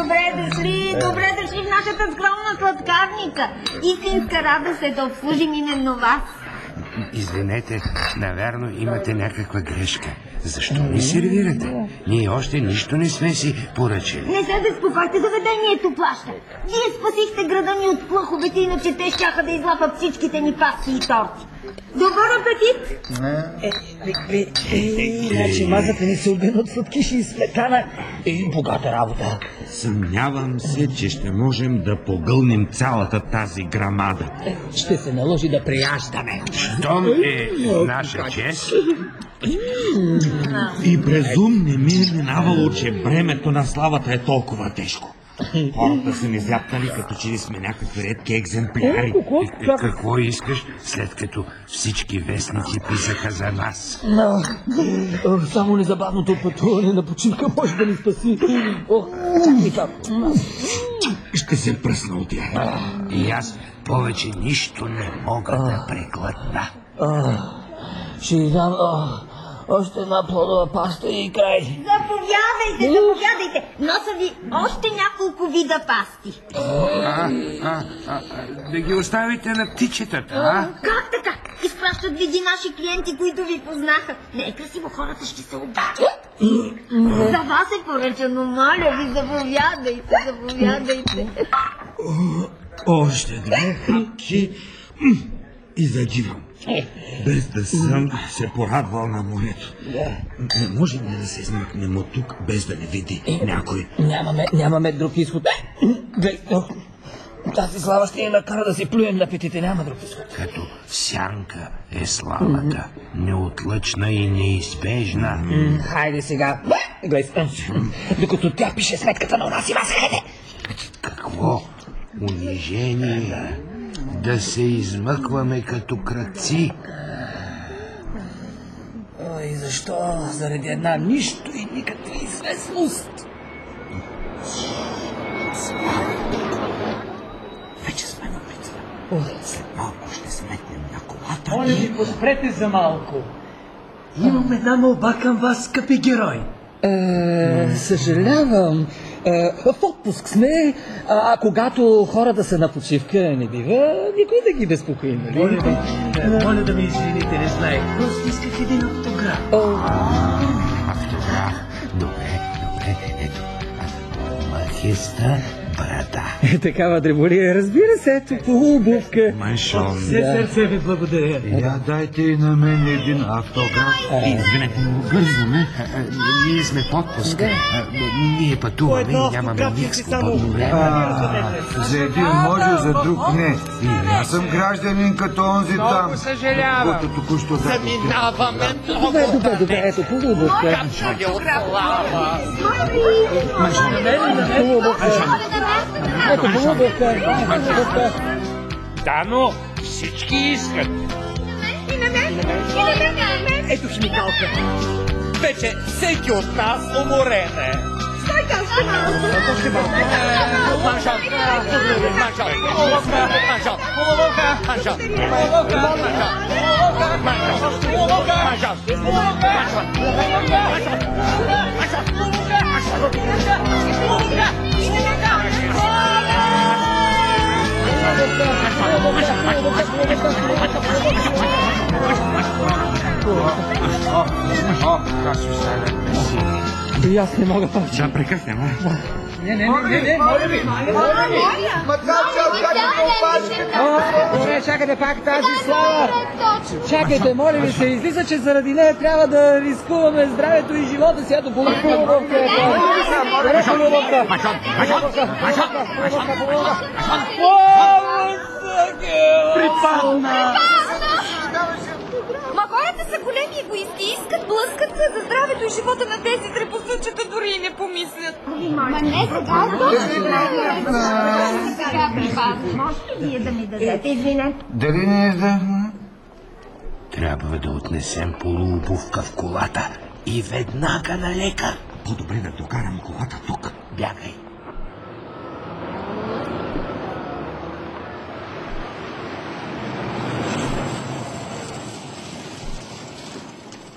Добре дошли в нашата скромна сладкарница. Истинска радост е да обслужим именно вас. Извинете, навярно имате някаква грешка. Защо ни сервирате? Ние още нищо не сме си поръчали. Не се безпокойте, заведението плаща. Вие спасихте града ни от плъховете, иначе те щяха да излапат всичките ни пасти и торти. Добър апетит! Значи мазата ни се обен от сладкиши и сметана. Богата работа. Съмнявам се, че ще можем да погълнем цялата тази грамада. Ще се наложи да прияждаме. Щом е наша чест. И през ум не ми е минавало, че бремето на славата е толкова тежко. Хората са ни зляпнали, като че ли сме някакви редки екземпляри. Какво искаш, след като всички вестници писаха за нас? Само незабавното пътуване на почивка може да ни спаси. Ще се пръсна от яда. И аз повече нищо не мога да преглътна. Ще дам още една плодова паста и край. Заповядайте. Носа ви още няколко вида пасти. Да ги оставите на птичетата, а? Как така? Изпращат ви наши клиенти, които ви познаха. Не е красиво, хората ще се обадят. За вас е поръчано, моля ви, заповядайте. Още две хапки и загивам. Без да съм се порадвал на морето. Не може ли да се измъкнем от тук, без да не види някой? Нямаме друг изход. Тази слава ще ни накара да си плюем на петите. Няма друг изход. Като сянка е славата, неотлъчна и неизбежна. Хайде сега, гледай, докато тя пише сметката на нас и вас, хайде. Какво унижение да се измъкваме като крадци. Ой, защо? Заради една нищо и никаква известност. Вече сме на улица. След малко ще се метнем на колата. Моля ви, поспрете за малко. Имам една молба към вас, скъпи герой. Съжалявам. В отпуск сме, а когато хората са на почивка, не бива никой да ги безпокои, нали? Моля да ми извините, не знаех. Просто исках един автограф. Автограф? Добре. Ето. Магистър Брада. Такава дреболия, разбира се, ето полуобувка. Маншон. Сърце ви благодаря. Я дайте и на мен един автограф. Извинете, бързаме. Ние сме в отпуск. Ние пътуваме и нямаме ник свободно време. За един може, за друг не. Аз съм гражданин като онзи там. Много съжалявам. Току-що Заминаваме много. Добре, ето полуобувка. Ето полуобувка. Да, но всички искат. И на мен. Ето химикалка. Вече всеки от нас уморен е. Стойте още малко. И аз не мога повече. Да прекъснем, а? Не, моля ви. Добре, чакайте пак тази слава. Чакайте, моля ви се, излиза, че заради нея трябва да рискуваме здравето и живота си. Ето полуобувка. Припадна. Ма хората са големи егоисти, искат, блъскат се за здравето и живота на тези дрепосъчета, дори и не помислят. Ма не сега, сега припадна. Може ли вие да ми дадете, извинете? Дали не издахме? Трябва да отнесем полуобувка в колата и веднага на лекар. По-добре да докарам колата тук. Бягай.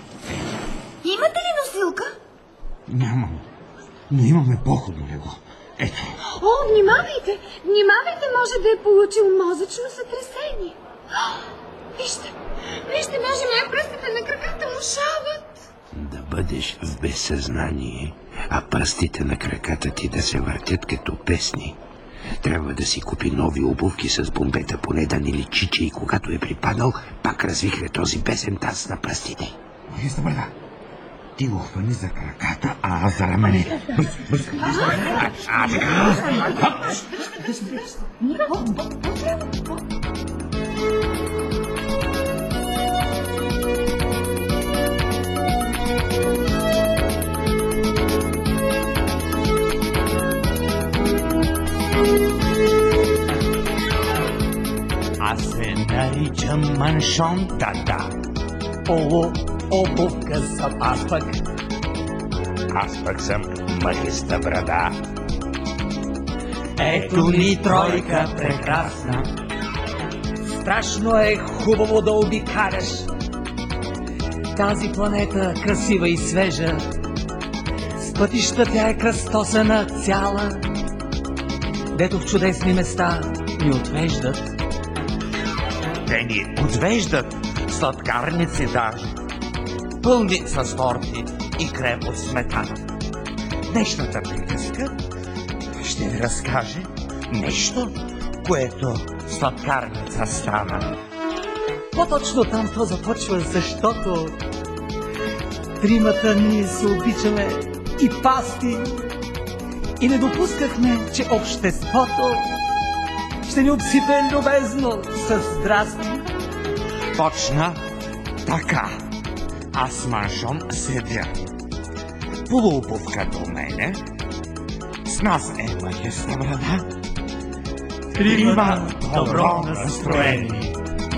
Имате ли носилка? Нямам. Но имаме походно легло. Ето. О, внимавайте! Внимавайте, може да е получил мозъчно сътресение. Вижте, може моя пръстите на краката му шават. Да бъдеш в безсъзнание, а пръстите на краката ти да се въртят като песни. Трябва да си купи нови обувки с бомбета, поне да не личи, че и когато е припадал, пак развихре този бесен таз на пръстите. Магистър Бърда, ти го хвани за краката, а аз за рамене. Бързо. Аз се наричам Маншон Тата. Обувка съм аз пък. Аз пък съм Магистър Брада. Ето ни тройка прекрасна. Страшно е хубаво да обикаляш тази планета красива и свежа. С пътища тя е кръстосана цяла, дето в чудесни места ни отвеждат. Те ни отвеждат сладкарници даже, пълни с торти и крем от сметана. Днешната приказка ще ви разкаже нещо, което сладкарница стана. По-точно там то започва, защото тримата ние се обичаме и пасти и не допускахме, че обществото ще ни обсипе любезно с здрасти. Почна така. Аз Маншон седя. Полуобувка до мене. С нас е Магистър Брада. Трима добро настроение.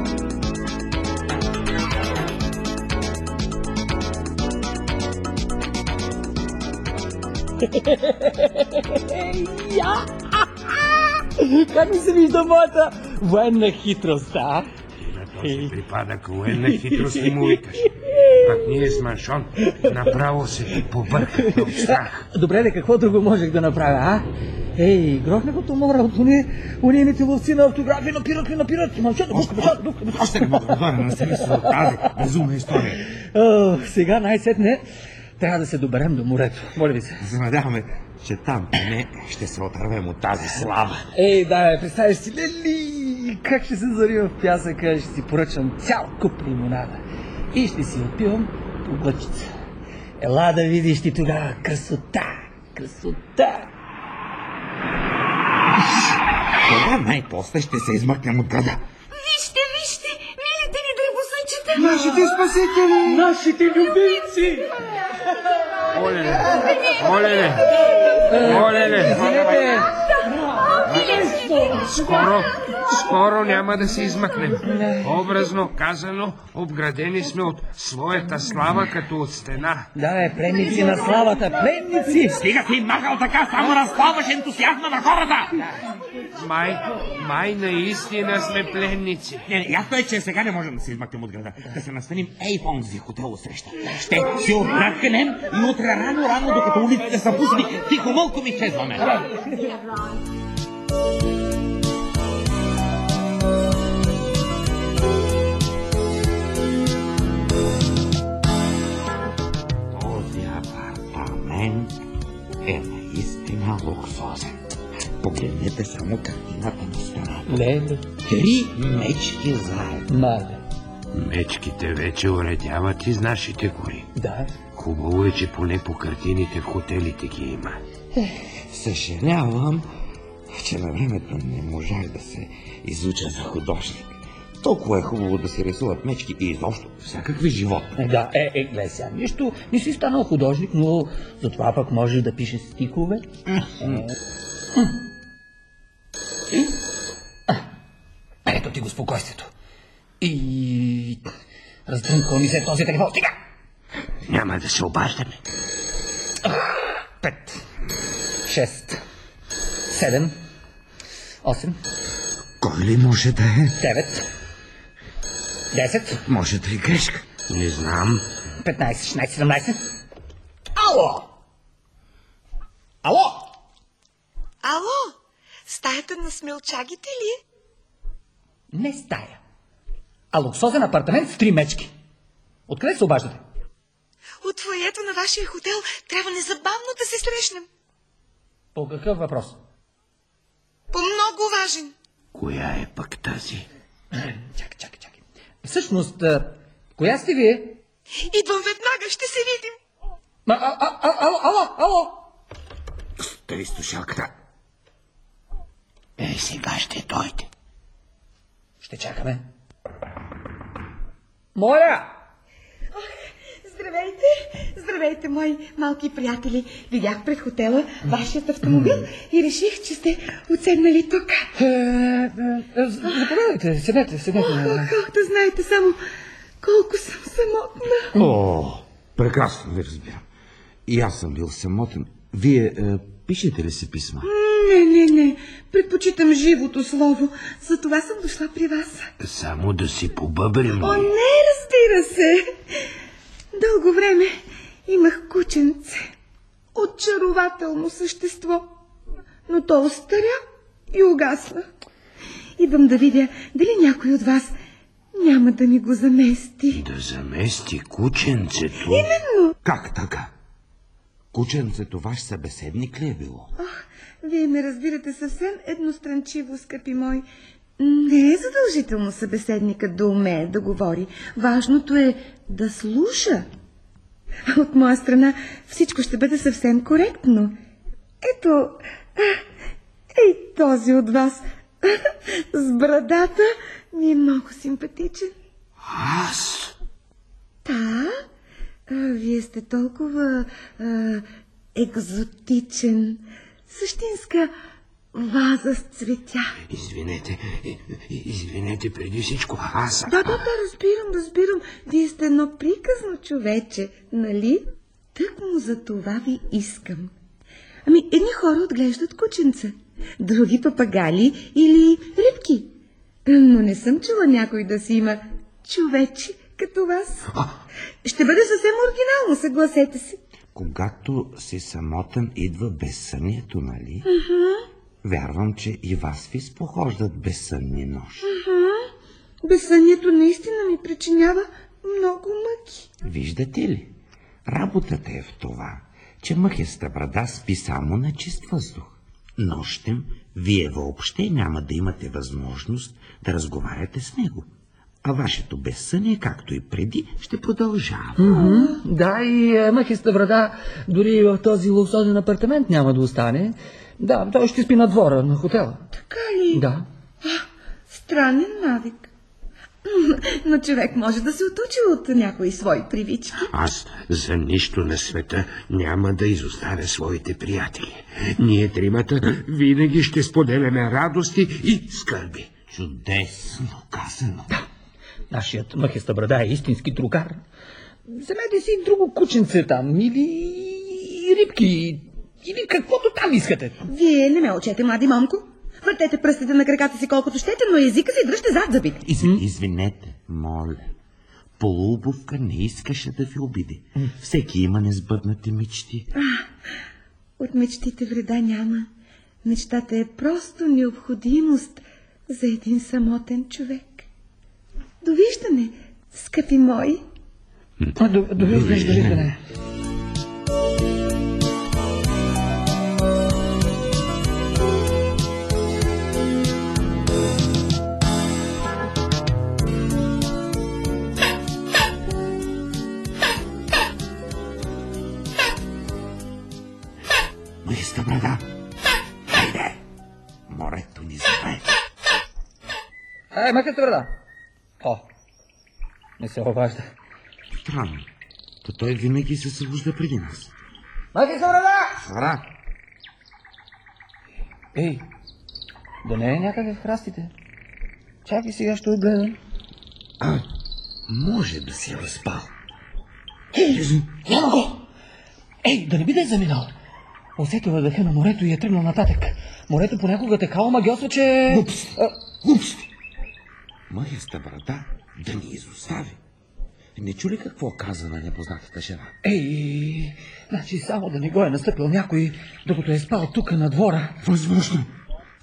Как ми се вижда моята военна хитрост, а? Този припадък военна хитрост и му викаш. Пак ние с Маншон направо се ти побъркахме от страх. Добре, де, какво друго можех да направя, а? Ей, грохнах от умора от уния мити ловци на автографи, напират. Маншон, дупка. Още не мога да бъда на смисъл от тази безумна история. Сега най-сетне трябва да се доберем до морето. Моля ви се. Се надяваме, че там поне ще се отървем от тази слава. Ей, да, представиш си, лели, как ще се зария в пясъка, ще си поръчам цял куп лимонада и ще си отпивам по глъчица. Ела да видиш ти тогава красота. Кога най-после ще се измъкнем от града? Вижте, милите ни дребосънчета. Нашите спасители! Нашите любимци! Моле, Извинете! скоро няма да се измъкнем. Образно казано, обградени сме от своята слава като от стена. Да, пленници на славата, пленници! Стига си махал така, само разпалваш ентусиазма на хората! Май наистина сме пленници. Не, ясно е, че сега не можем да се измъкнем от града. Да се настаним ей в онзи хотел среща. Ще си отмъкнем и утре рано, докато улиците са пусти, тихо мълком изчезваме. Този апартамент е наистина луксозен. Погледнете само картината на стената. Леле. 3 мечки заедно. Мале. Мечките вече уредяват из нашите гори. Да. Хубаво е, че поне по картините в хотелите ги има. Съжалявам, че на времето не можах да се изуча за художник. Толкова е хубаво да се рисуват мечки и изобщо всякакви животни. Да, гледай сега, нищо, не си станал художник, но затова пък можеш да пишеш стихове. Ето ти го спокойствието. И раздрънкал ми се този телефон. Стига! Няма да се обаждаме. 5, 6, 7, 8, Кой ли може да е? 9, 10, Може да е грешка. Не знам. 15, 16, 17. Ало! Стаята на смелчагите ли е? Не стая, а луксозен апартамент с 3 мечки. Откъде се обаждате? От фоайето на вашия хотел трябва незабавно да се срещнем. По какъв въпрос? По много важен. Коя е пък тази? Чакай. Всъщност, коя сте вие? Идвам веднага, ще се видим. Ало! Тъй слушалката. Сега ще дойде. Ще чакаме. Моля! Здравейте, мои малки приятели. Видях пред хотела вашият автомобил и реших, че сте отседнали тук. Заповядайте, седнете. Колкото знаете само колко съм самотна. О, прекрасно ви разбирам. И аз съм бил самотен. Вие пишете ли си писма? Не. Предпочитам живото слово. Затова съм дошла при вас. Само да си побъбрим. О, не, разбира се. Дълго време имах кученце. Очарователно същество. Но то остаря и угасна. Идвам да видя дали някой от вас няма да ми го замести. Да замести кученцето? Именно. Как така? Кученцето ваш събеседник ли е било? Вие ме разбирате съвсем едностранчиво, скъпи мой. Не е задължително събеседникът да умее да говори. Важното е да слуша. От моя страна всичко ще бъде съвсем коректно. Ето, ей този от вас с брадата ми е много симпатичен. Аз? Да, вие сте толкова екзотичен. Същинска ваза с цветя. Извинете преди всичко. Аз... Да, разбирам. Вие сте едно приказно човече, нали? Тъкмо за това ви искам. Едни хора отглеждат кученца, други папагали или рибки. Но не съм чула някой да си има човече като вас. Ще бъде съвсем оригинално, съгласете се. Когато си самотен, идва безсънието, нали? Вярвам, че и вас ви спохождат безсънни нощи. Безсънието наистина ми причинява много мъки. Виждате ли? Работата е в това, че мъхеста брада спи само на чист въздух. Нощем вие въобще няма да имате възможност да разговаряте с него. А вашето безсъние, както и преди, ще продължава. Да, и мъхеста брада дори в този луксозен апартамент няма да остане. Да, той ще спи на двора, на хотела. Така ли? Да. Странен навик. Но човек може да се отучи от някои свои привички. Аз за нищо на света няма да изоставя своите приятели. Ние тримата винаги ще споделяме радости и скърби. Чудесно казано. Нашият мъхеста брада е истински другар. Вземете си друго кученце там, или рибки, или каквото там искате. Вие не ме учете, млади момко. Въртете пръстите на краката си колкото щете, но езика си дръжте зад зъбите. Извинете, моля. Полуобувка не искаше да ви обиди. Всеки има несбъднати мечти. От мечтите вреда няма. Мечтата е просто необходимост за един самотен човек. Довиждане, скъпи мои. Довиждане. Мъхеста брада, хайде, морето ни знае. Мъхеста брада. Не се обажда. Странно. То той винаги се събужда преди нас. Мъхеста брада! Свара! Ей, да не е някъде в храстите. Чакай, сега ще отгледам. Може да си разпал. Няма го! Ей, да не би да е заминал. Усетила дъха на морето и е тръгнал нататък. Морето понякога така омагьосва, че... Глупости! Мъхеста брада да ни изостави. Не чули какво каза на непознатата жена?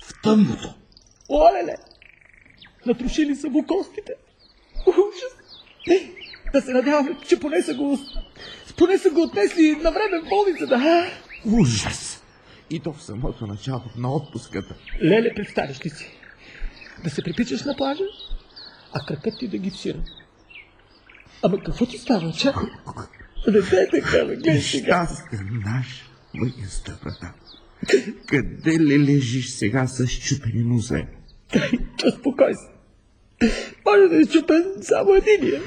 в тъмното. Олеле! Натрушили са му костите. Ужас! Да се надяваме, че поне са го отнесли на време в болницата. Ужас! И то в самото начало на отпуската. Леле, представиш ли си? Да се припичаш на плажа, а кракът ти да гипсира. Ама какво ти става, чакай? Не дай така, гледай сега. Щастен наш, мъгеста брата. Къде ли лежиш сега с чупени нозе? Успокой се. Може да е чупен само единия.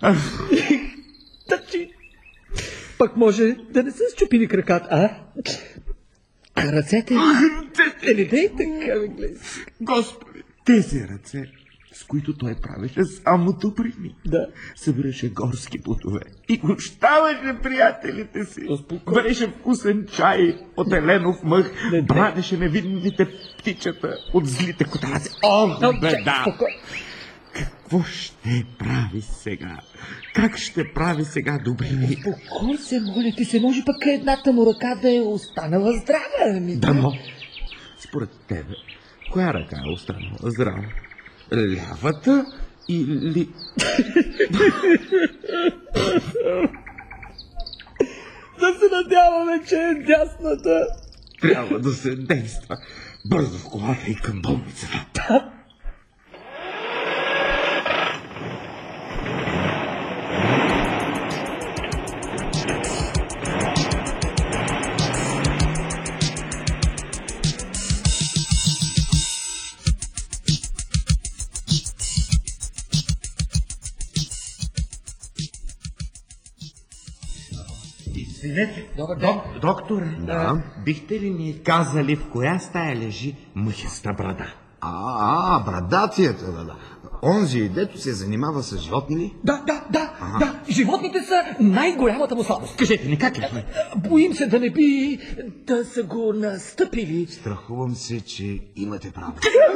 Тъчи. Пък може да не са счупили краката, а ръцете? Не дай така, гледай. Господи, тези ръце, с които той правеше само добрини. Да. Събираше горски плодове и гощаваше приятелите си. Вареше вкусен чай от еленов мъх, брадеше невинните птичета от злите котарази. О, беда! Какво ще прави сега? Как ще прави сега добрини? Успокой се, моля ти се, може пък едната му ръка да е останала здрава. Дано. Според тебе, коя ръка е останала здрава? Лявата или... Да се надяваме, че е дясната. Трябва да се действа. Бързо в колата и към болницата. Добър ден. Докторе, бихте ли ни казали в коя стая лежи мъхеста брада? Брадацията, да. Онзи, дето се занимава с животни ли? Да. Животните са най-голямата му слабост. Кажете ни, как е? Боим се да не би да са го настъпили. Страхувам се, че имате право.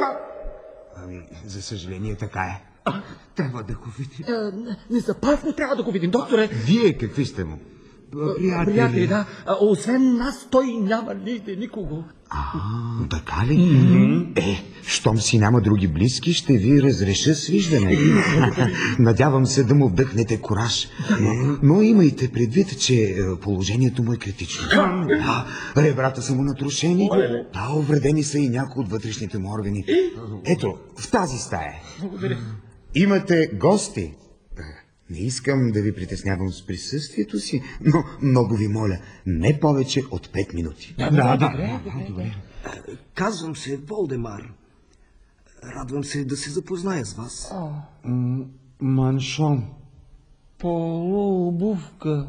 За съжаление, така е. Трябва да го видим. Незапазно трябва да го видим, докторе. Вие какви сте му? Приятели, да. Освен нас той няма никого. Така ли? Щом си няма други близки, ще ви разреша с виждане. Надявам се да му вдъхнете кураж. Но имайте предвид, че положението му е критично. Ребрата са му натрушени. Увредени са и някои от вътрешните му органи. Ето, в тази стая. Благодаря. Имате гости. Не искам да ви притеснявам с присъствието си, но много ви моля, не повече от 5 минути. Добре. Казвам се Волдемар. Радвам се да се запозная с вас. Маншон. Полуобувка.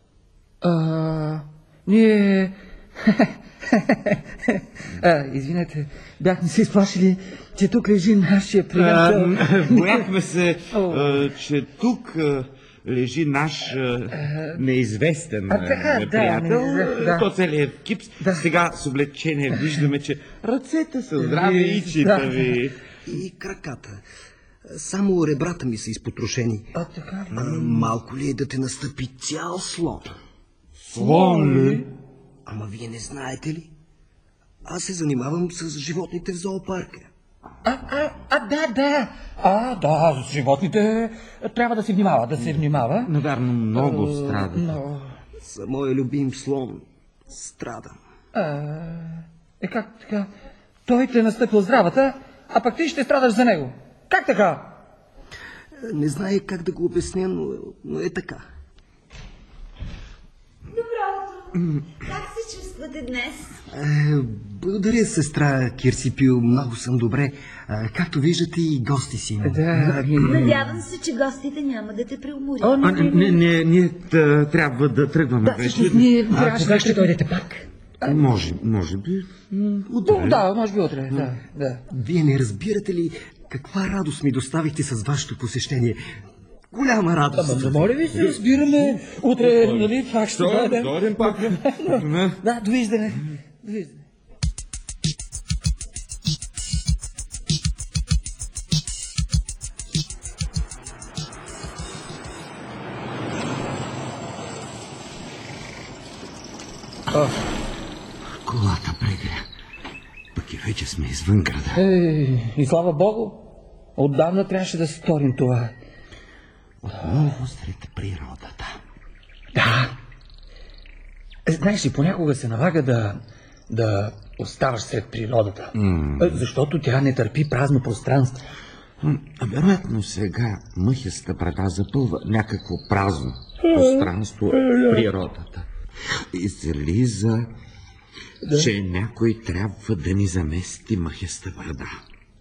Ние... Извинете, бяхме се изплашили, че тук лежи нашия приятел. Бояхме се, че тук лежи наш неизвестен приятел. То целият в кипс. Сега с облегчение виждаме, че ръцете са здрави и читави. И краката. Само ребрата ми са изпотрошени. Малко ли е да те настъпи цял слон? Слон ли? Ама вие не знаете ли? Аз се занимавам с животните в зоопарка. Да, с животните трябва да се внимава, Навярно много страда. За моя любим слон страдам. Как така? Той те настъпил здравата, а пък ти ще страдаш за него. Как така? Не знае как да го обясня, но е така. Как се чувствате днес? Благодаря, сестра Кирсипил, много съм добре. Както виждате, и гости си има. Надявам се, че гостите няма да те преуморят. Ние трябва да тръгваме вече. Кога ще дойдете пак? Може би утре. Да, може би утре, да. Вие не разбирате ли каква радост ми доставихте с вашето посещение? Голяма радост. Моля ви се, разбираме. Утре, нали, пак ще дойдем. Дойдем пак. Да, довиждане. Колата прегря. Пък и вече сме извън града. И слава Богу, отдавна трябваше да сторим това. Отново сред природата. Да. Знаеш ли, понякога се налага да оставаш сред природата. Защото тя не търпи празно пространство. Вероятно сега мъхеста брада запълва някакво празно пространство в природата. Излиза, че някой трябва да ни замести мъхеста брада.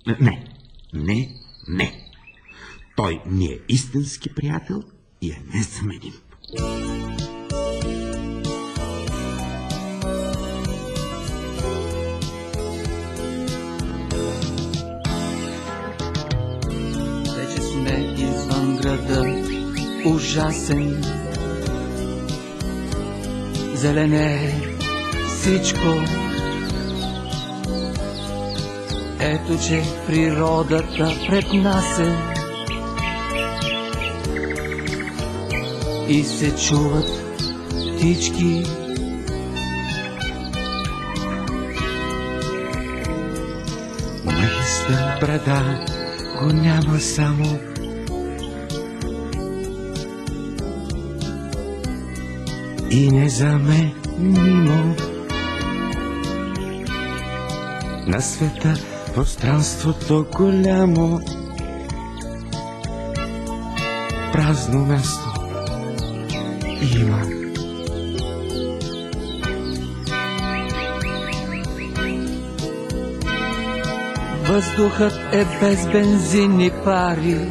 Не. Той ни е истински приятел и е незаменим. Вече сме извън града, ужасен. Зелене всичко. Ето, че природата пред нас е. И се чуват птички. Мъхеста брада го няма само. И незаменимо на света пространството голямо, празно място има. Въздухът е без бензинни пари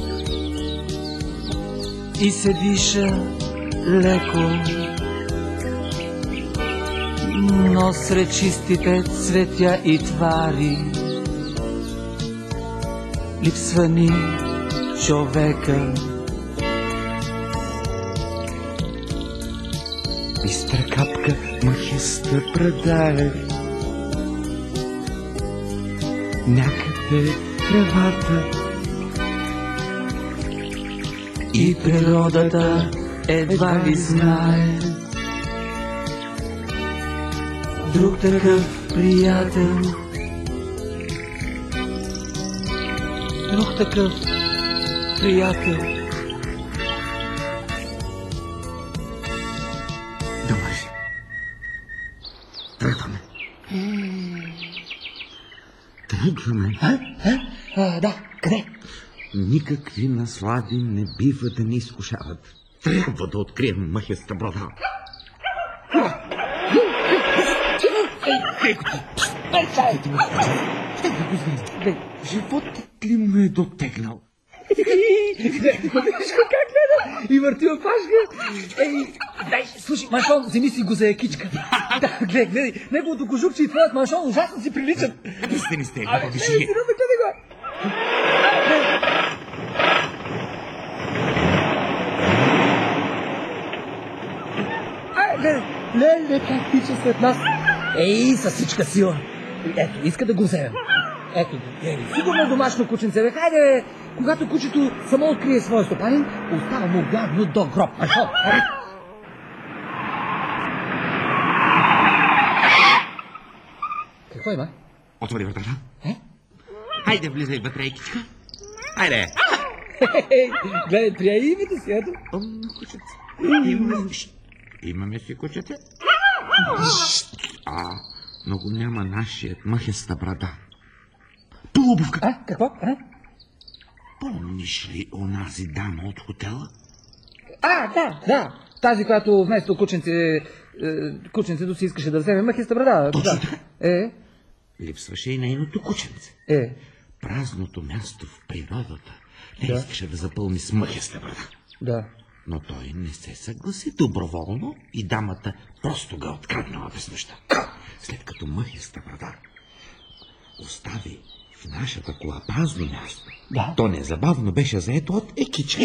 и се диша леко, но сред чистите цветя и твари липсва ни човека. Бистра капка мъхеста брада е. Някъде тревата и природата едва ли знае друг такъв приятел, друг такъв приятел. Добре. Тръгваме. Да, къде? Никакви наслади не бива да ни изкушават. Трябва да открием мъхеста брада. Животът ли ме е дотегнал? Виж как гледа и върти опашка. Дай, слушай, Маншон, вземи си го за якичка. Да, гледай, неговото кожукче и твоят Маншон ужасно си приличат. Не сте, Гледай го. Гледай, как тича след нас. Със всичка сила. Ето, иска да го вземем. Ето го, сигурно домашно кученце. Бе, хайде, бе. Когато кучето само открие своя стопанин, остава му гадно до гроб. Какво има? Отвори вратата. Хайде, влизай вътре, екичка. Хайде. Гледай, прия името си, ето. Имаме си кучете. Но го няма нашият мъхеста брада. Полубовка. Какво? Помниш ли онази дама от хотела? Да. Тази, която вместо кученцето си искаше да вземе мъхеста брада. Точно така. Липсваше и нейното кученце. Празното място в природата не искаше да запълни с мъхеста брада. Да. Но той не се съгласи доброволно и дамата просто го откраднала без нужда. След като мъхеста брада остави в нашата кола празно място, то незабавно беше заето от екичка.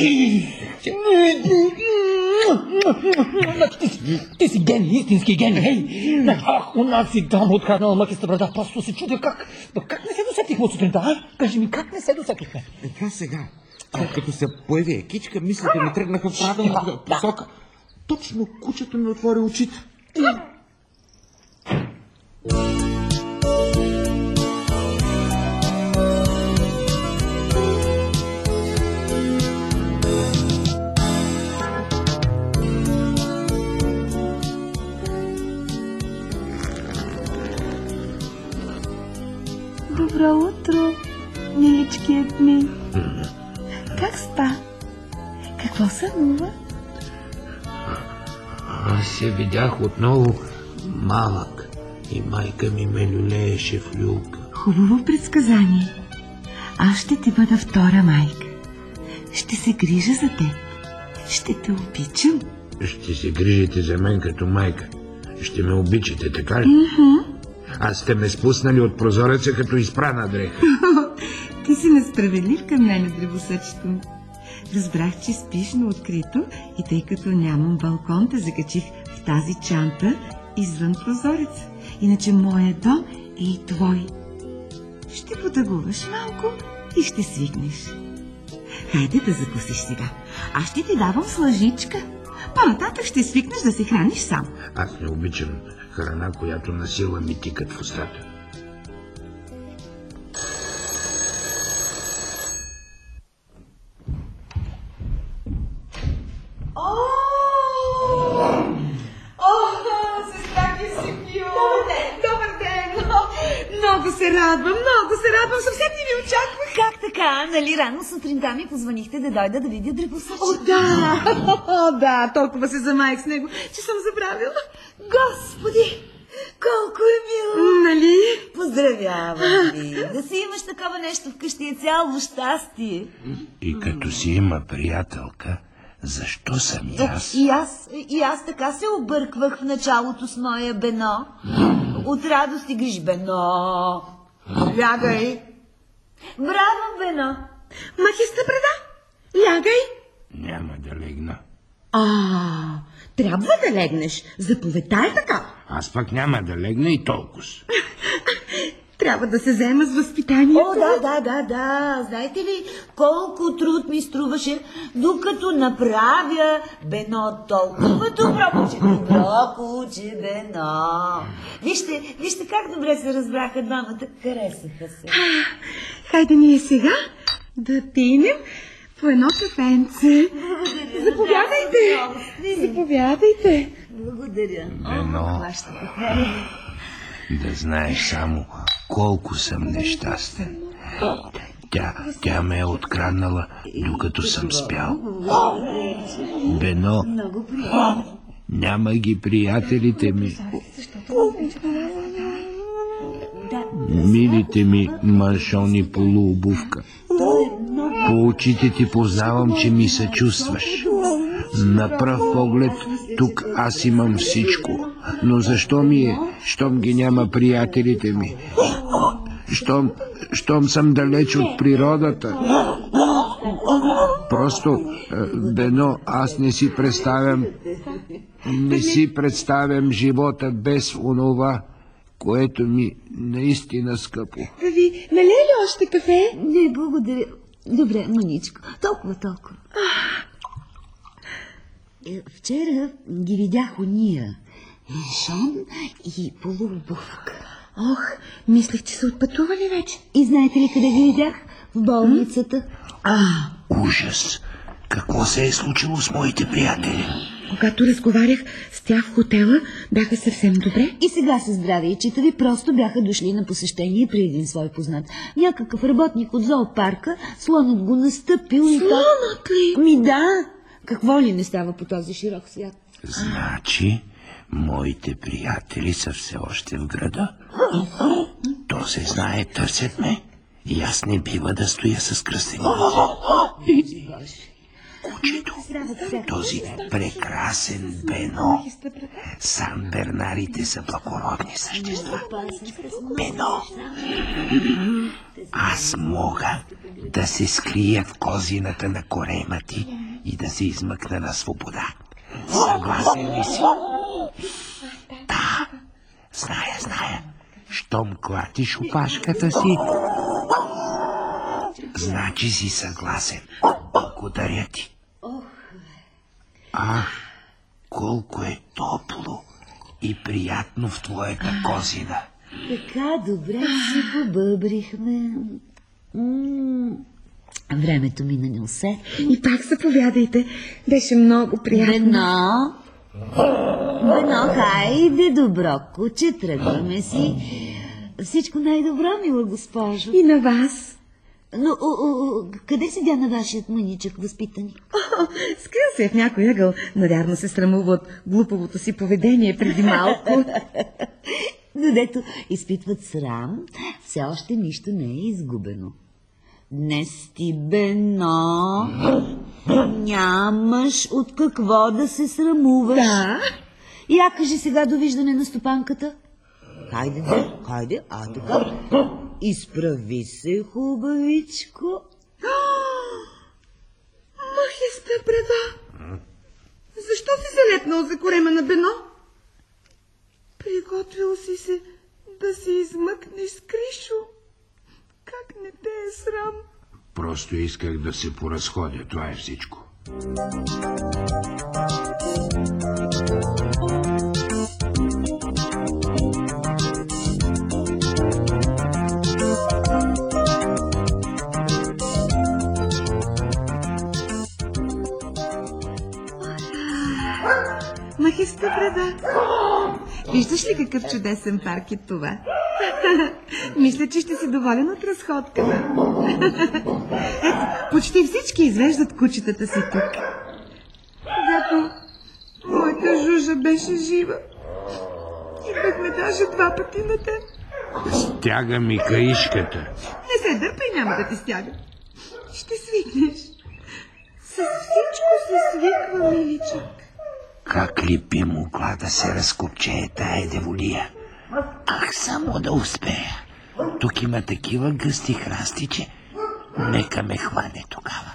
Ти си гений, истински гений. Она си дама откраднала мъхеста брада. Просто се чудя как не се досетихме от сутринта, Кажи ми, как не се досетихме? Това сега. След като се появи екичка, мислите ми тръгнаха в правилната посока. Точно кучето ми отвори очите. Добро утро, миличкият ми. Как спа? Какво сънува? Аз се видях отново малък и майка ми ме люлееше в люлка. Хубаво предсказание. Аз ще ти бъда втора майка. Ще се грижа за теб. Ще те обичам. Ще се грижите за мен като майка. Ще ме обичате, така ли? Аз сте ме спуснали от прозореца като изпрана дреха. Ти си несправедлив към мене, дребосъчето ми. Разбрах, че спиш на открито и тъй като нямам балкон, те закачих в тази чанта извън прозореца. Иначе моят дом е и твой. Ще потъгуваш малко и ще свикнеш. Хайде да закусиш сега. Аз ще ти давам с лъжичка. По-нататък ще свикнеш да се храниш сам. Аз не обичам храна, която насила ми тикат в устата. Сестра Кисипио! Добър ден! Много се радвам, съвсем не ви очаквах. Как така? Нали рано сутринта ми позванихте да дойда да видя дребосъчето? Да, толкова се замаях с него, че съм забравила. Господи, колко е мило! Нали? Поздравявам ви! Да си имаш такова нещо вкъщи е цяло щастие. И като си има приятелка, защо съм аз? И аз така се обърквах в началото с моя Бено. От радост и гриж, Бено. Лягай. Браво, Бено. Махиста преда. Лягай. Няма да легна. Трябва да легнеш. Заповедта е така. Аз пък няма да легна и толкова. Трябва да се заема с възпитанието. О, да. Знаете ли колко труд ми струваше, докато направя Бено толкова добро куче, Бено. Вижте как добре се разбраха двамата, харесаха се. Хайде ние сега да пинем по едно кафенце. Заповядайте. Благодаря. Бено, да знаеш само колко съм нещастен. Тя ме е откраднала, докато съм спял. Бено, няма ги приятелите ми. Милите ми маншони полуобувка. По очите ти познавам, че ми съчувстваш. На пръв поглед тук аз имам всичко. Но защо ми е, щом ги няма приятелите ми? Щом съм далеч от природата? Просто, Бено, аз не си представям живота без онова, което ми наистина скъпо. Да ви налее ли още кафе? Не, благодаря. Добре, маничко. Толкова. Вчера ги видях уния. Шон и полуобувка. Мислех, че са отпътували вече. И знаете ли къде ги видях? В болницата. Ужас! Какво се е случило с моите приятели? Когато разговарях с тях в хотела, бяха съвсем добре. И сега са здрави и читави, просто бяха дошли на посещение при един свой познат. Някакъв работник от зоопарка, слонът го настъпил и... Слонът ли? Да! Какво ли не става по този широк свят? Значи, моите приятели са все още в града. То се знае, търсят ме. И аз не бива да стоя с кръстени ръце. Кучето, този прекрасен Бено. Сан Бернарите са благородни същества. Бено, аз мога да се скрия в козината на корема ти и да се измъкна на свобода. Съгласен ли си? Да, зная. Щом клатиш опашката си, значи си съгласен. Благодаря ти. Колко е топло и приятно в твоята козина. Така добре си побъбрихме. Времето мина не усе. И пак заповядайте. Беше много приятно. Бено, хайде, добро куче, тръгваме си. Всичко най-добро, мила госпожо. И на вас. Но къде седя на вашият мъничък възпитаник? Скрил се в някой ъгъл. Навярно се срамува от глупавото си поведение преди малко. Но дето изпитват срам, все още нищо не е изгубено. Днес ти, Бено, нямаш от какво да се срамуваш. Да. Я кажи сега довиждане на стопанката. Хайде, така. Изправи се, хубавичко. Махеста бреда. Защо си залепнал за корема на Бено? Приготвил си се да се измъкнеш с Кришо. Как не те е срам? Просто исках да се поразходя, това е всичко. Махеста бреда. Виждаш ли какъв чудесен парк е това? Мисля, че ще си доволен от разходката. Ето, почти всички извеждат кучетата си тук. Когато моята Жужа беше жива, идвахме даже 2 пъти на теб. Стяга ми каишката. Не се дърпай, няма да те стяга. Ще свикнеш. С всичко се свиква, миличък. Как ли би могла да се разкопчее тая деволия? Ах, само да успея. Тук има такива гъсти храсти, че нека ме хване тогава.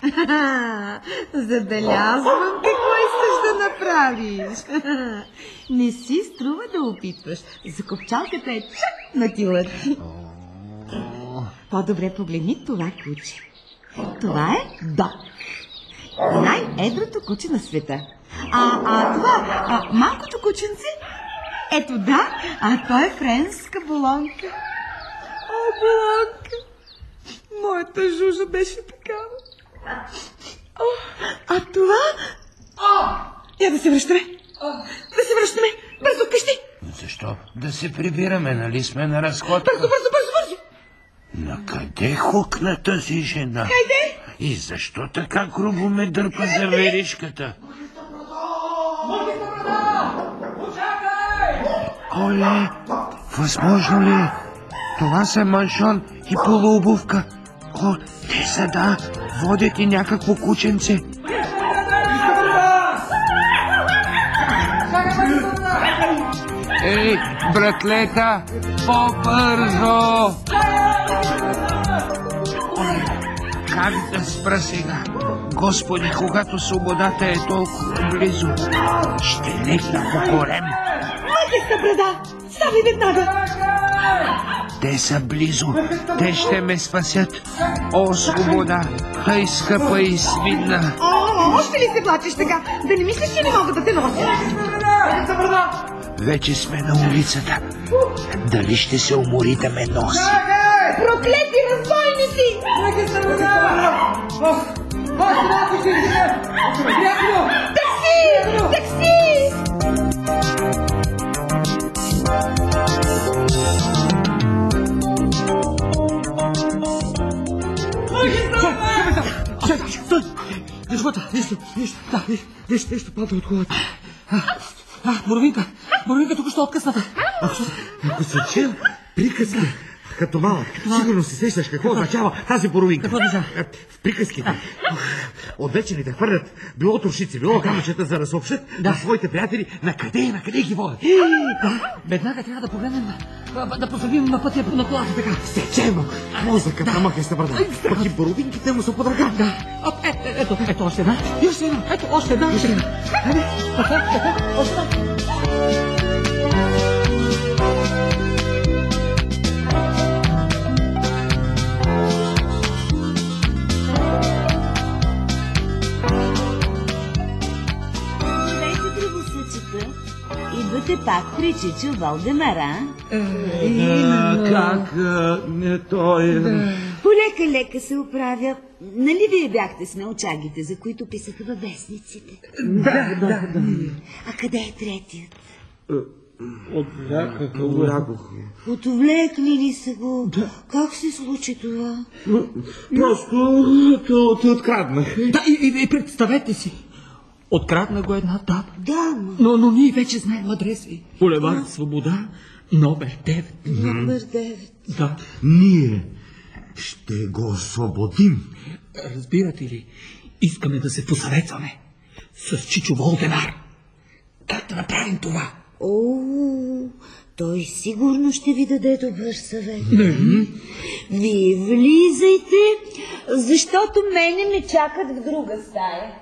Забелязвам какво искаш да направиш. Не си струва да опитваш. Закопчалката е чак на тилът. По-добре погледни това куче. Това е Док. Най-едрото куче на света. Това малкото кученце, ето да, той е френска болонка. О, болонка! Моята Жужа беше такава. Това... Я да се връщаме. Да се връщаме. Бързо вкъщи. Защо? Да се прибираме, нали сме на разходка? Бързо. Накъде хукна тази жена? Хайде! И защо така грубо ме дърпа за веришката? Оле, възможно ли? Това са маншон и полуобувка. О, те са, да, водят и някакво кученце. Ей, братлета, по-бързо! Ой, как да спра сега? Господи, когато свободата е толкова близо, ще легна по корем. Махеста бреда! Ставай веднага! Те са близо. Те ще ме спасят. О, свобода! Хай, скъпа и свидна! Още ли се плачеш така? Да не мислиш, че не мога да те нося? Вече сме на улицата. Дали ще се умори да ме носи? Проклети разбойници! Такси! Стой! Живота, нещо падна от колата. Боровинка тук ще откъсната. Ако си чел приказки като малък, сигурно се сещаш какво означава тази боровинка. В приказките отвечените хвърлят било тушици, било камъчета, за да съобщат на своите приятели на къде ги водят. Веднага трябва да погледнем, да проследим на пътя на колата, така. Сечено! Мозъкът на Махеста бреда. Пък и боровинките му са под ръка. Ето още една. И още една. Ето още една. Хайде. Още една. Идвате пак при Чичо Валдемара? Как? Не той... Полека се оправя. Нали вие бяхте с научагите, за които писаха във вестниците? Да. А къде е третият? Облякох. Отвлекли ли са го? Да. Как се случи това? Просто те откраднах. Да, и представете си. Открадна го една дама. Дама. Но ние вече знаем адреси. Булевард Свобода, номер 9. Номер 9. Да. Ние ще го освободим. Разбирате ли, искаме да се посъветваме с Чичо Волдемар. Как да направим това? О, той сигурно ще ви даде добър съвет. Вие влизайте, защото мене ме чакат в друга стая.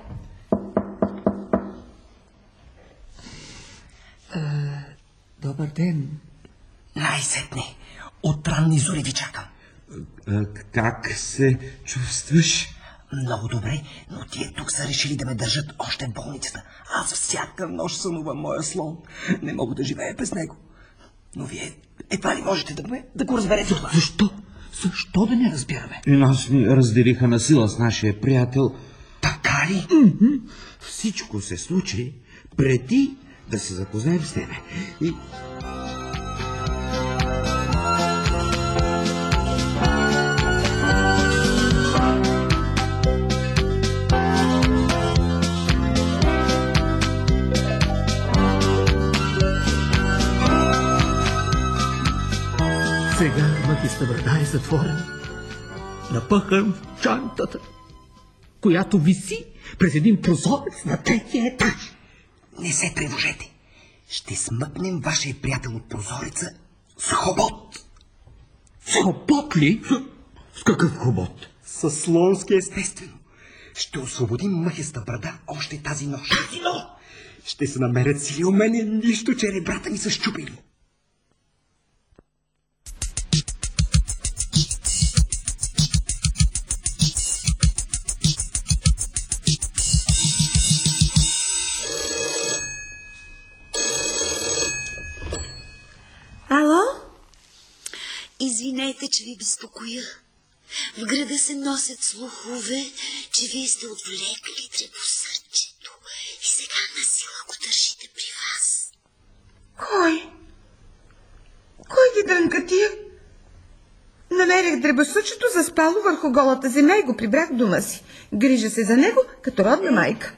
Добър ден. Най-сетне, от ранни зори ви чакам. Как се чувстваш? Много добре, но тия тук са решили да ме държат още в болницата. Аз всяка нощ сънувам моя слон. Не мога да живея без него. Но вие едва ли можете да го разберете това? Защо? Защо да не разбираме? И нас ни разделиха на сила с нашия приятел. Така ли? Всичко се случи преди да се запознаем с тебе. И... Сега мъкиста врата е затворена. Напъхан в чантата, която виси през един прозорец на третия етаж. Не се тревожете. Ще смъкнем вашия приятел от прозореца с хобот. С хобот ли? С какъв хобот? С слонски, естествено. Ще освободим мъхеста брада още тази нощ. Ще се намерят сили у мене, нищо, че ребрата ми са счупили. Ало? Извинете, че ви безпокоя. В града се носят слухове, че вие сте отвлекли дребосъчето и сега насила го държите при вас. Кой? Кой ги дрънкатия? Намерих дребосъчето заспало върху голата земя и го прибрах в дома си. Грижа се за него като родна майка.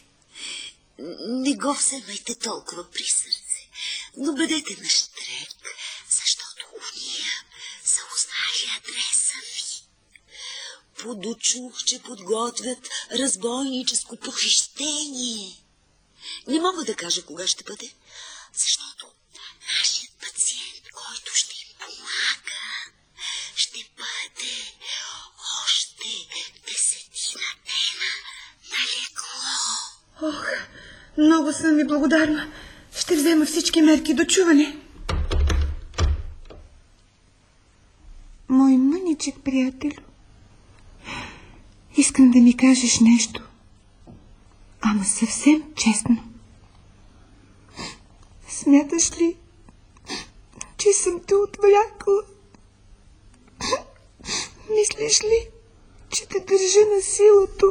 Не го вземайте толкова при сърце, но бъдете нащрек, защото уния са узнали адреса ви. Подучух, че подготвят разбойническо похищение. Не мога да кажа кога ще бъде, защото нашият пациент, който ще им помага, ще бъде още 10 дена на легло. Ох, много съм ви благодарна. Ще взема всички мерки до чуване. Мой мъничък приятел, искам да ми кажеш нещо, ама съвсем честно. Смяташ ли, че съм те отвлякла? Мислиш ли, че те държа на сила тук?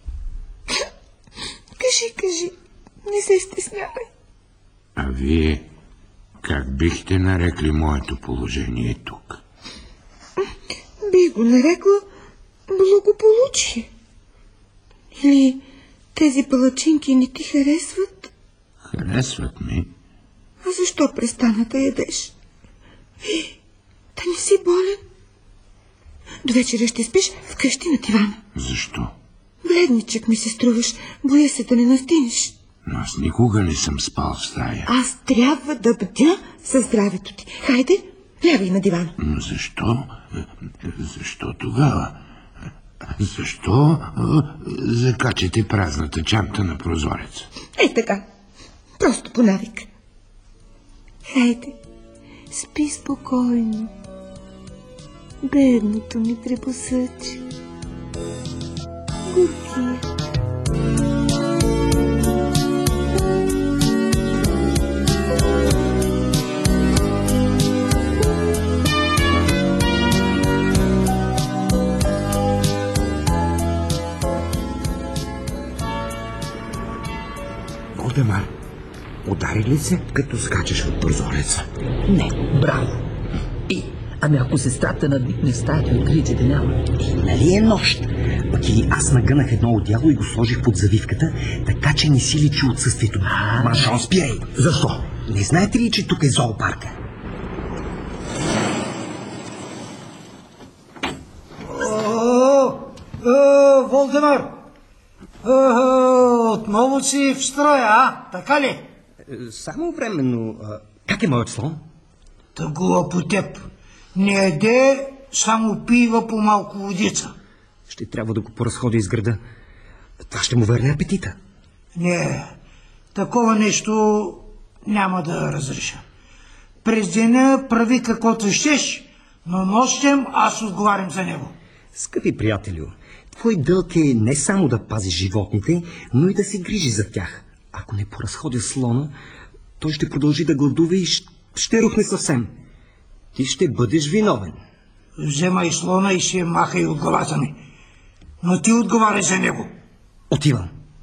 Кажи, не се стеснявай. А вие как бихте нарекли моето положение тук? Би го нарекла благополучие. Или тези палачинки не ти харесват? Харесват ми. А защо престана да ядеш? Да не си болен? До вечера ще спиш вкъщи на дивана. Защо? Бледничък ми се струваш. Боя се да не настинеш. Но аз никога не съм спал в стая. Аз трябва да бдя със здравето ти. Хайде, лягай на дивана. Но защо? Защо тогава? Защо закачате празната чанта на прозореца? Е така. Просто по навик. Хайде, спи спокойно. Бедното ми дребосъче. Горкия. Волдемар, отдай Удари ли се, като скачаш от прозореца? Не, браво. Ами ако сестрата надникне в стаята и открие, че те няма? Нали е нощ? Пък и аз нагънах едно одяло и го сложих под завивката, така че не си личи отсъствието. Маршал, спирай! Защо? Не знаете ли, че тук е зоопарка? Волдемар! Отново си в строя, а? Така ли? Само временно. Как е моят слон? Тъгува по теб. Не яде, само пива по малко водица. Ще трябва да го поразходя из града. Това ще му върне апетита. Не, такова нещо няма да разреша. През деня прави каквото щеш, но нощем аз отговарям за него. Скъпи приятелю, твой дълг е не само да пази животните, но и да се грижи за тях. Ако не поразходя слона, той ще продължи да гладува и ще рухне съвсем. Ти ще бъдеш виновен. Вземай слона и се махай от главата ми. Но ти отговаряй за него. Отивам.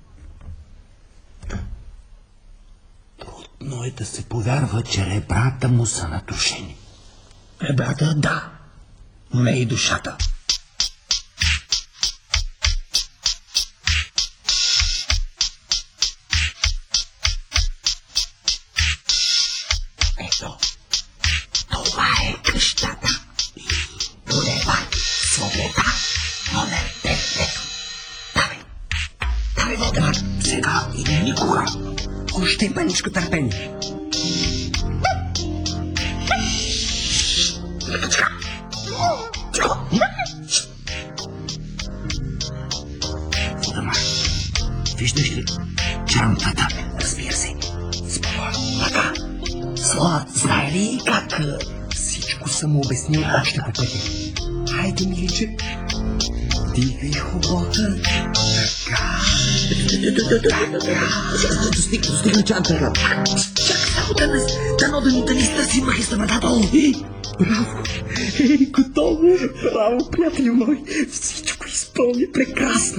Трудно е да се повярва, че ребрата му са натрошени. Ребрата, да, но не и душата. Ето, това е къщата. Булевард Свобода, номер 9. Давай, Волдемар, сега и никога. Още маничко търпение. Лекачка. Тихо. Волдемар, виждаш ли чантата? Разбира се. Спокойно. Така. Слонът знае ли как? Всичко съм му обяснил още по пътя. Хайде, миличе. Дигай хобота. Така. Достигна чантата. Чакай само да ни стърси махиста вратата. Браво. Готово. Браво, приятели мой. Всичко изпълни прекрасно.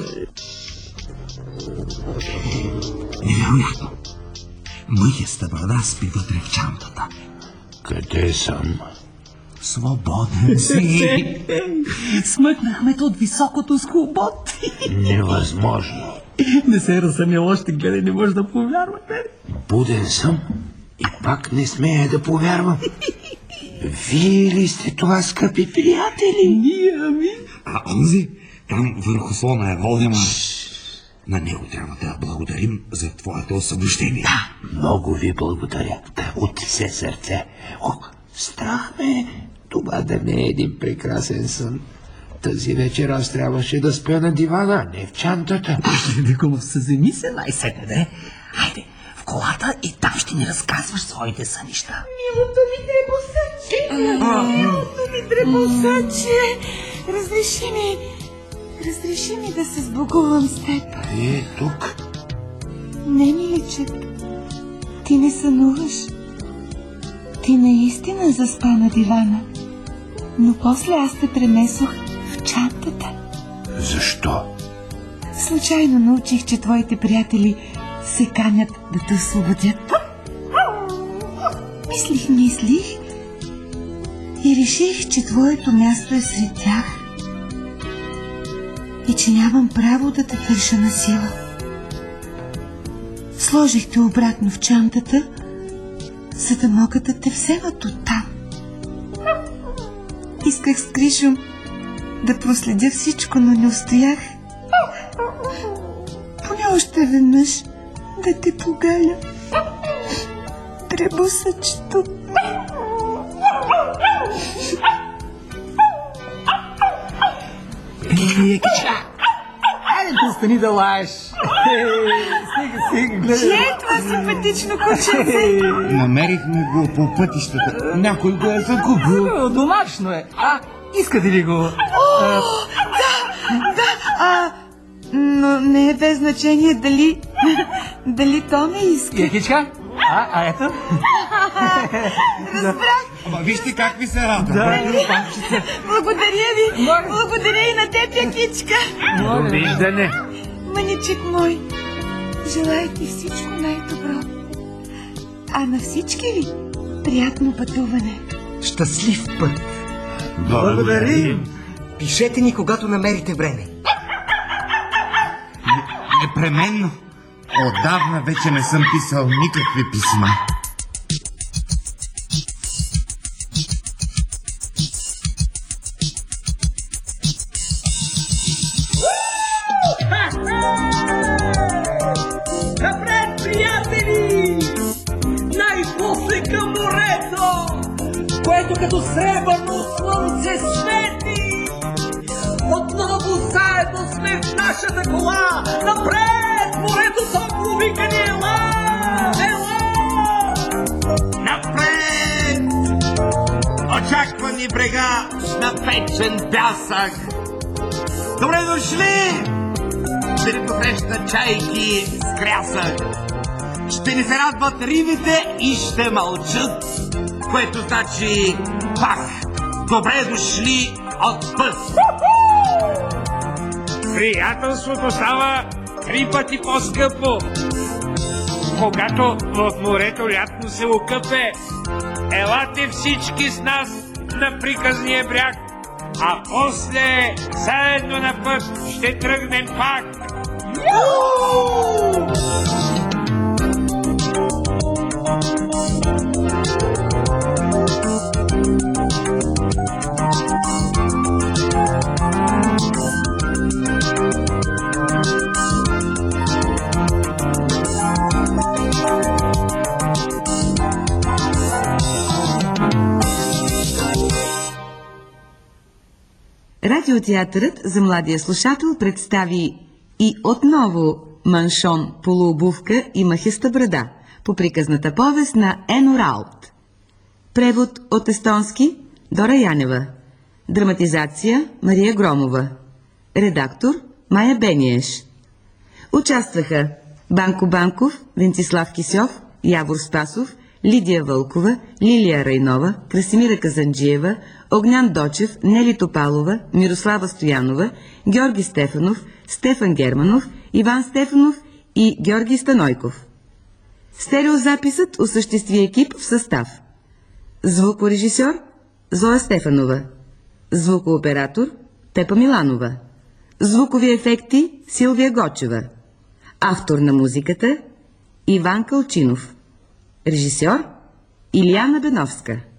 Невероятно. Мъхеста брада спи вътре в чантата. Къде съм? Свободен си. Смъкнахме от високото с хобот. Невъзможно. Не се разсъмя още, гледай, не може да повярвате. Буден съм и пак не смея да повярвам. Вие ли сте това, скъпи приятели? Ние, ами? А онзи, там върху слона е Волдемар. На него трябва да благодарим за твоето освобождение. Да, много ви благодаря. От все сърце. Страх ме това да не е един прекрасен сън. Тази вечер аз трябваше да спя на дивана, не в чантата. Викам, съземи се най-сетне, да е. Хайде, в колата и там ще ни разказваш своите сънища. Милото ми дребосъче, разреши ми да се сбогувам с теб. Вие тук? Не, миличък, ти не сънуваш. Ти наистина заспа на дивана, но после аз те пренесох в чантата. Защо? Случайно научих, че твоите приятели се канят да те освободят. Мислих и реших, че твоето място е сред тях и че нямам право да те държа на сила. Сложих те обратно в чантата, за да могат да те вземат оттам. Исках с Гришо да проследя всичко, но не устоях. Поне още веднъж да те погаля. Дребосъчето. Екичка! Айде да стани да лаеш. Стига, гледай. Чие е това симпатично кученце? Намерихме го по пътищата. Някой го е загубил. Домашно е. Искате ли го? Да, но не е без значение дали то не иска. Екичка? Ето. Разбрах. Ама вижте как ви се рада. Благодаря ви. Благодаря и на теб, Якичка. Довиждане. Маничек мой, желая ти всичко най-добро. А на всички ви приятно пътуване. Щастлив път! Благодарим! Пишете ни, когато намерите време. Непременно. Отдавна вече не съм писал никакви писма. Напред, приятели! Най-после към морето, което като сребърно слънце свети! Отново заедно сме в нашата кола! Напред! Морето топло вика ни, ела! Ела! Напред! Очаквани брега на печен пясък! Добре дошли! Ще ни посрещат чайки с крясък. Ще ни се радват рибите и ще мълчат, което значи пак добре дошли от път. Приятелството става 3 пъти по-скъпо. Когато в морето лятно се окъпе, елате всички с нас на приказния бряг, а после заедно на път ще тръгнем пак. Радиотеатърът за младия слушател представи и отново Маншон, полуобувка и мъхеста брада по приказната повест на Ено Раут. Превод от естонски Дора Янева. Драматизация Мария Громова. Редактор Майя Бениеш. Участваха Банко Банков, Венцислав Кисьов, Явор Спасов, Лидия Вълкова, Лилия Райнова, Красимира Казанджиева, Огнян Дочев, Нели Топалова, Мирослава Стоянова, Георги Стефанов, Стефан Германов, Иван Стефанов и Георги Станойков. Стереозаписът осъществи екип в състав: звукорежисьор Зоя Стефанова, звукооператор Пепа Миланова, звукови ефекти Силвия Гочева, автор на музиката Иван Калчинов, режисьор Илияна Беновска.